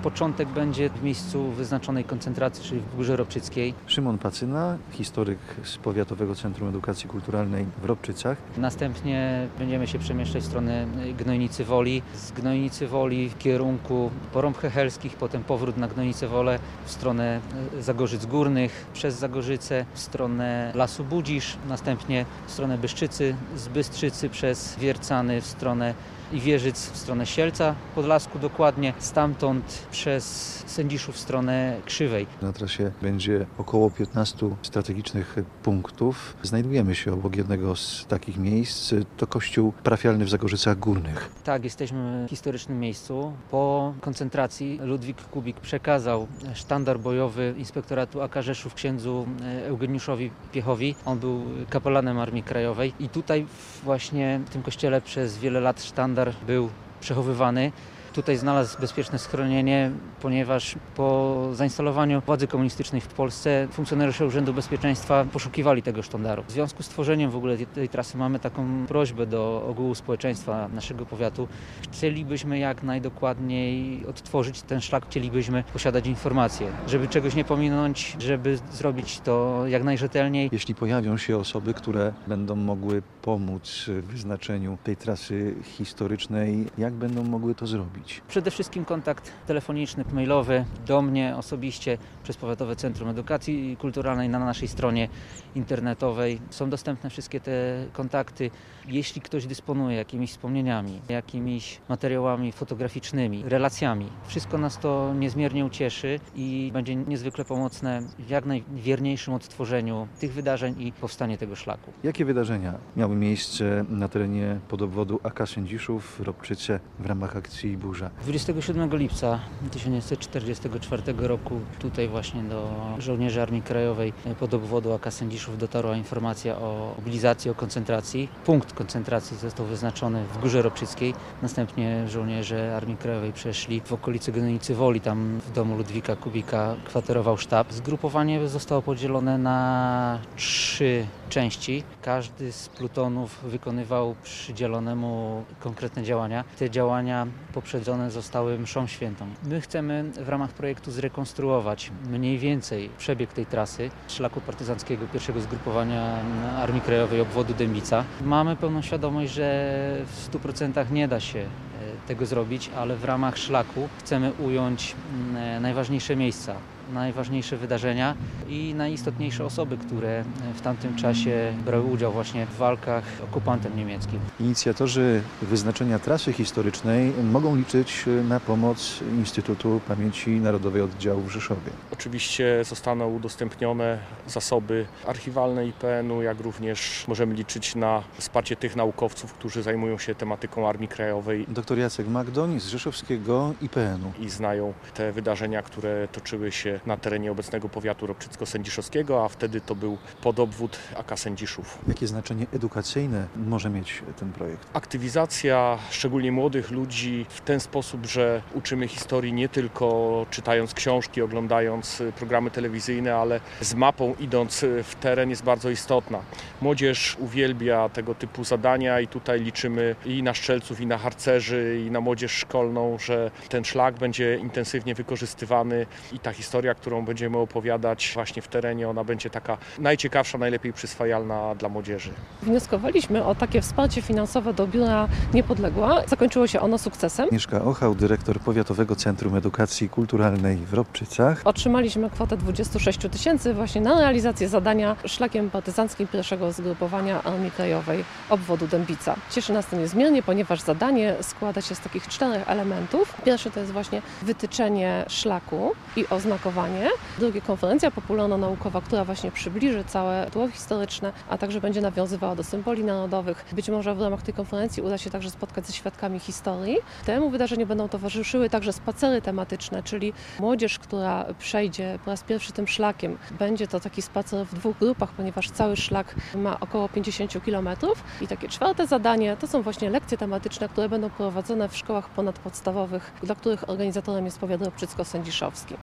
Początek będzie w miejscu wyznaczonej koncentracji, czyli w Górze Ropczyckiej. Szymon Pacyna, historyk z Powiatowego Centrum Edukacji Kulturalnej w Ropczycach. Następnie będziemy się przemieszczać w stronę Gnojnicy Woli. Z Gnojnicy Woli w kierunku Porąb Hechelskich, potem powrót na Gnojnicę Wolę w stronę Zagorzyc Górnych, przez Zagorzyce w stronę Lasu Budzisz, następnie w stronę Bystrzycy, z Bystrzycy przez Wiercany w stronę Wierzyc w stronę Sielca Podlasku dokładnie, stamtąd przez Sędziszów w stronę Krzywej. Na trasie będzie około 15 strategicznych punktów. Znajdujemy się obok jednego z takich miejsc. To kościół parafialny w Zagorzycach Górnych. Tak, jesteśmy w historycznym miejscu. Po koncentracji Ludwik Kubik przekazał sztandar bojowy Inspektoratu AK Rzeszów księdzu Eugeniuszowi Piechowi. On był kapelanem Armii Krajowej i tutaj właśnie w tym kościele przez wiele lat sztandar był przechowywany. Tutaj znalazł bezpieczne schronienie, ponieważ po zainstalowaniu władzy komunistycznej w Polsce funkcjonariusze Urzędu Bezpieczeństwa poszukiwali tego sztandaru. W związku z tworzeniem w ogóle tej trasy mamy taką prośbę do ogółu społeczeństwa naszego powiatu. Chcielibyśmy jak najdokładniej odtworzyć ten szlak, chcielibyśmy posiadać informacje, żeby czegoś nie pominąć, żeby zrobić to jak najrzetelniej. Jeśli pojawią się osoby, które będą mogły pomóc w wyznaczeniu tej trasy historycznej, jak będą mogły to zrobić? Przede wszystkim kontakt telefoniczny, mailowy do mnie osobiście przez Powiatowe Centrum Edukacji Kulturalnej na naszej stronie internetowej. Są dostępne wszystkie te kontakty. Jeśli ktoś dysponuje jakimiś wspomnieniami, jakimiś materiałami fotograficznymi, relacjami, wszystko nas to niezmiernie ucieszy i będzie niezwykle pomocne w jak najwierniejszym odtworzeniu tych wydarzeń i powstanie tego szlaku. Jakie wydarzenia miały miejsce na terenie podobwodu AK Sędziszów, Ropczyce w ramach akcji Burza? 27 lipca 1944 roku tutaj właśnie do żołnierzy Armii Krajowej pod obwodu AK Sędziszów dotarła informacja o mobilizacji, o koncentracji. Punkt koncentracji został wyznaczony w Górze Ropczyckiej. Następnie żołnierze Armii Krajowej przeszli w okolice Gnojnicy Woli. Tam w domu Ludwika Kubika kwaterował sztab. Zgrupowanie zostało podzielone na 3 części. Każdy z plutonów wykonywał przydzielonemu konkretne działania. Te działania poprzedzone zostały mszą świętą. My chcemy w ramach projektu zrekonstruować mniej więcej przebieg tej trasy szlaku partyzanckiego pierwszego zgrupowania Armii Krajowej obwodu Dębica. Mamy pełną świadomość, że w 100% nie da się tego zrobić, ale w ramach szlaku chcemy ująć najważniejsze miejsca, najważniejsze wydarzenia i najistotniejsze osoby, które w tamtym czasie brały udział właśnie w walkach z okupantem niemieckim. Inicjatorzy wyznaczenia trasy historycznej mogą liczyć na pomoc Instytutu Pamięci Narodowej Oddziału w Rzeszowie. Oczywiście zostaną udostępnione zasoby archiwalne IPN-u, jak również możemy liczyć na wsparcie tych naukowców, którzy zajmują się tematyką Armii Krajowej. Dr Jacek Magdoń z rzeszowskiego IPN-u. I znają te wydarzenia, które toczyły się na terenie obecnego powiatu ropczycko-sędziszowskiego, a wtedy to był podobwód AK Sędziszów. Jakie znaczenie edukacyjne może mieć ten projekt? Aktywizacja szczególnie młodych ludzi w ten sposób, że uczymy historii nie tylko czytając książki, oglądając programy telewizyjne, ale z mapą idąc w teren jest bardzo istotna. Młodzież uwielbia tego typu zadania i tutaj liczymy i na strzelców, i na harcerzy, i na młodzież szkolną, że ten szlak będzie intensywnie wykorzystywany i ta historia, którą będziemy opowiadać właśnie w terenie, ona będzie taka najciekawsza, najlepiej przyswajalna dla młodzieży. Wnioskowaliśmy o takie wsparcie finansowe do Biura Niepodległa. Zakończyło się ono sukcesem. Agnieszka Ochał, dyrektor Powiatowego Centrum Edukacji Kulturalnej w Ropczycach. Otrzymaliśmy kwotę 26 000 właśnie na realizację zadania szlakiem partyzanckim pierwszego zgrupowania Armii Krajowej obwodu Dębica. Cieszy nas to niezmiernie, ponieważ zadanie składa się z takich 4 elementów. Pierwszy to jest właśnie wytyczenie szlaku i oznakowanie. Drugie konferencja popularno-naukowa, która właśnie przybliży całe tło historyczne, a także będzie nawiązywała do symboli narodowych. Być może w ramach tej konferencji uda się także spotkać ze świadkami historii. Temu wydarzeniu będą towarzyszyły także spacery tematyczne, czyli młodzież, która przejdzie po raz pierwszy tym szlakiem. Będzie to taki spacer w 2 grupach, ponieważ cały szlak ma około 50 km. I takie 4 zadanie to są właśnie lekcje tematyczne, które będą prowadzone w szkołach ponadpodstawowych, dla których organizatorem jest powiat ropczycko-sędziszowski.